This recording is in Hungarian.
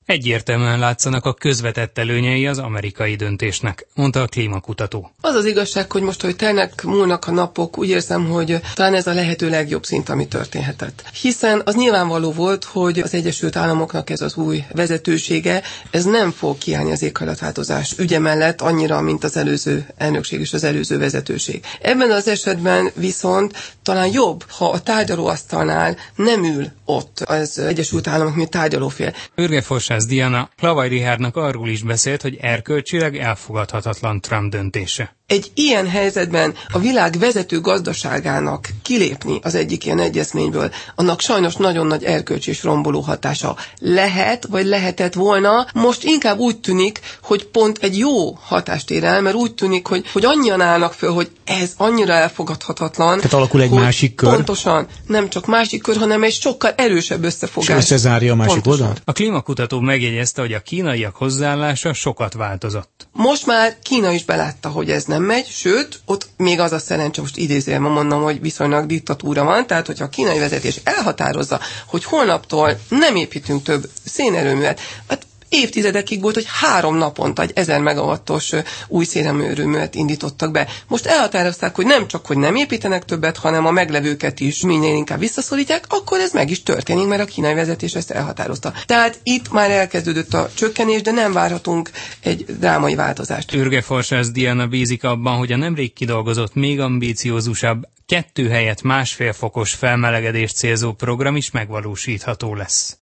Egyértelműen látszanak a közvetett előnyei az amerikai döntésnek, mondta a klímakutató. Az az igazság, hogy most, hogy múlnak a napok, úgy érzem, hogy talán ez a lehető legjobb szint, ami történhetett. Hiszen az nyilvánvaló volt, hogy az Egyesült Államoknak ez az új vezetősége, ez nem fog kiállni az éghajlatváltozás ügye mellett annyira, mint az előző elnökség és az előző vezetőség. Ebben az esetben viszont talán jobb, ha a tárgyalóasztalnál nem ül ott az Egyesült Államok, mint tárgyalófél. Ürge-Forsász Diana Klavaj Richárdnak arról is beszélt, hogy erkölcsileg elfogadhatatlan Trump döntése. Egy ilyen helyzetben a világ vezető gazdaságának kilépni az egyik ilyen egyezményből, annak sajnos nagyon nagy erkölcsi és romboló hatása lehet, vagy lehetett volna. Most inkább úgy tűnik, hogy pont egy jó hatást ér el, mert úgy tűnik, hogy annyian állnak föl, hogy ez annyira elfogadhatatlan. Tehát alakul egy másik kör. Pontosan, nem csak másik kör, hanem egy sokkal erősebb összefogás. És összezárja a másik oldalt? A klímakutató megjegyezte, hogy a kínaiak hozzáállása sokat változott. Most már Kína is belátta, hogy ez nem megy, sőt, ott még az a szerencse, most idézőjelben mondom, hogy viszonylag diktatúra van, tehát hogyha a kínai vezetés elhatározza, hogy holnaptól nem építünk több szénerőművet, hát évtizedekig volt, hogy 3 naponta egy 1000 megawattos új szélerőművet indítottak be. Most elhatározták, hogy nem csak, hogy nem építenek többet, hanem a meglevőket is minél inkább visszaszorítják, akkor ez meg is történik, mert a kínai vezetés ezt elhatározta. Tehát itt már elkezdődött a csökkenés, de nem várhatunk egy drámai változást. Ürge-Forsász Diana bízik abban, hogy a nemrég kidolgozott, még ambíciózusabb 2 helyett 1,5 fokos felmelegedést célzó program is megvalósítható lesz.